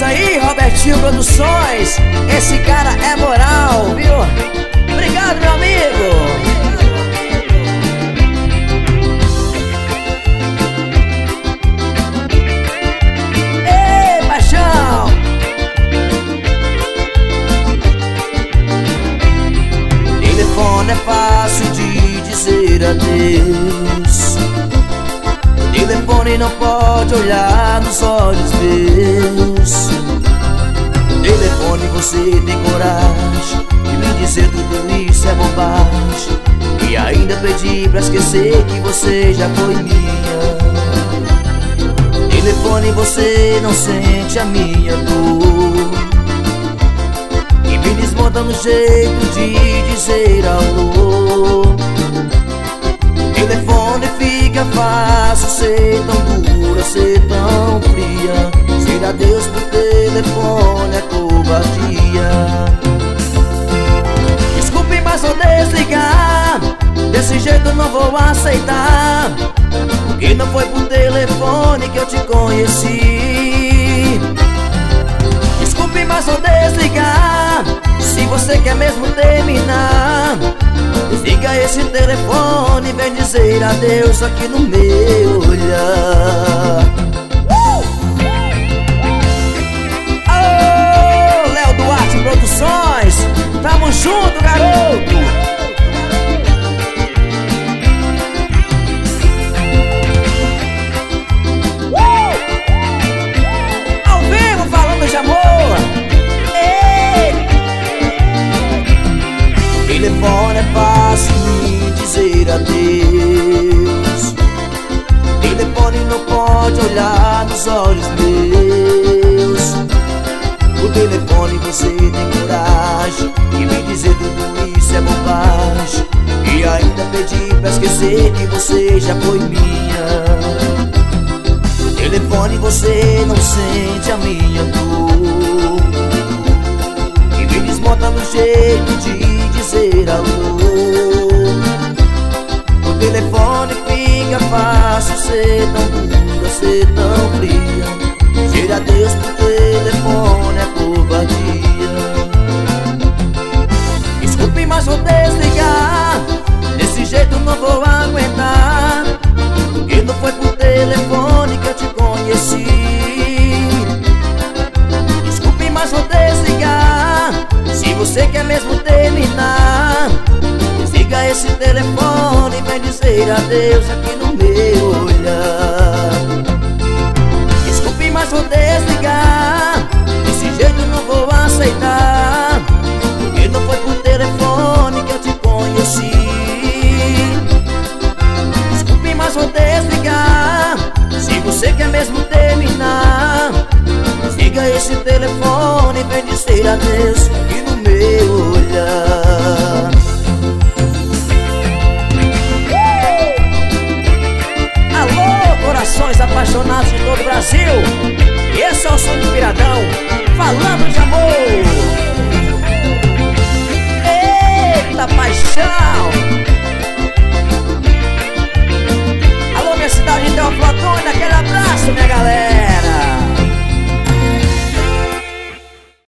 aí, Robertinho Produções. Esse cara é moral, viu? Obrigado, meu amigo. Ei, paixão. Telefone é fácil de dizer adeus. Telefone não pode olhar nos olhos meus. Telefone você tem coragem de me dizer tudo isso é bobagem, e ainda pedir pra esquecer que você já foi minha. Telefone você não sente a minha dor, e me desmonta no jeito de dizer alô. Telefone fica fácil ser tão dura, ser tão fria. Ser adeus por telefone é covardia. Desculpe, mas vou desligar. Desse jeito eu não vou aceitar, porque não foi por telefone que eu te conheci. Desculpe, mas vou desligar. Se você quer mesmo terminar, desliga esse telefone e vem dizer adeus aqui no meu olhar. Ô, Léo Duarte Produções, tamo junto, garoto. Ao vivo falando de amor. Telefone é fácil me dizer adeus. Telefone não pode olhar nos olhos meus. O telefone você tem coragem de me dizer tudo isso é bobagem, e ainda pedir pra esquecer que você já foi minha. O telefone você não sente a minha dor, e me desmonta no jeito de dizer alô. O telefone fica fácil ser tão dura, ser tão fria. Ser adeus por telefone é covardia. Desculpe, mas vou desligar. Desse jeito não vou aguentar, porque não foi por telefone que eu te conheci. Desculpe, mas vou desligar. Se você quer mesmo terminar, desliga esse telefone e vem dizer adeus aqui no meu olhar. Desculpe, mas vou desligar. Desse jeito não vou aceitar, porque não foi por telefone que eu te conheci. Desculpe, mas vou desligar. Se você quer mesmo terminar, desliga esse telefone e vem dizer adeus aqui no meu olhar.